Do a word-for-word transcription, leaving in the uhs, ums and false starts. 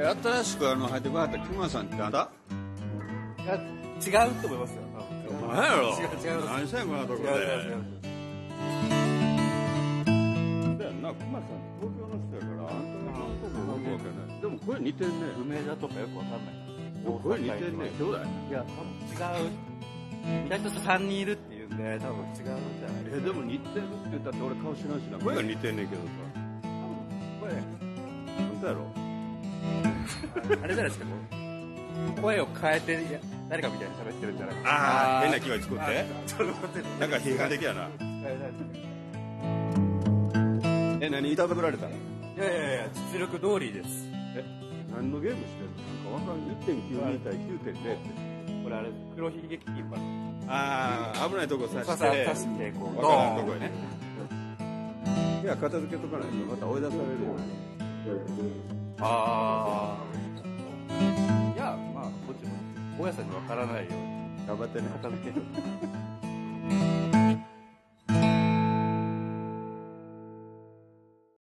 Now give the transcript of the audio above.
新しくあの入ってこられた熊さんってあんた？ いや、違うと思いますよ。 何やろ？ 違う違う。 何してんこんなところで。 違う違う違う。 そうやんな、熊さん東京の人やからあんたのとこわけわけない。でも声似てんね。 梅田とかよくわかんない。 声似てんね。兄弟？ いや、多分違う。意外とさんにんいるっていうんで、多分違うんじゃないえ、でも似てるって言ったって俺顔知らんしな。声が似てんねんけどさ。 声、 あんたやろ？ あれじゃないですか、声を変えて誰かみたいに喋ってるんじゃないですか。 ああ、変な気が作って。 ちょっと待って。 なんか批判的やな。え、何いたぶられたの？ いやいやいや、実力通りです。 え、何のゲームしてんの？なんかわかんない。いってんきゅうに 対 きゅうてんゼロ って。 これあれ、黒ひげキーパー。 ああ、危ないとこ刺して。 刺してこう。 わからんとこやね。いや、片付けとかないとまた追い出されるよ。 ああ。いや、まあ、こっちも大家さんにわからないように頑張ってね。 片付ける。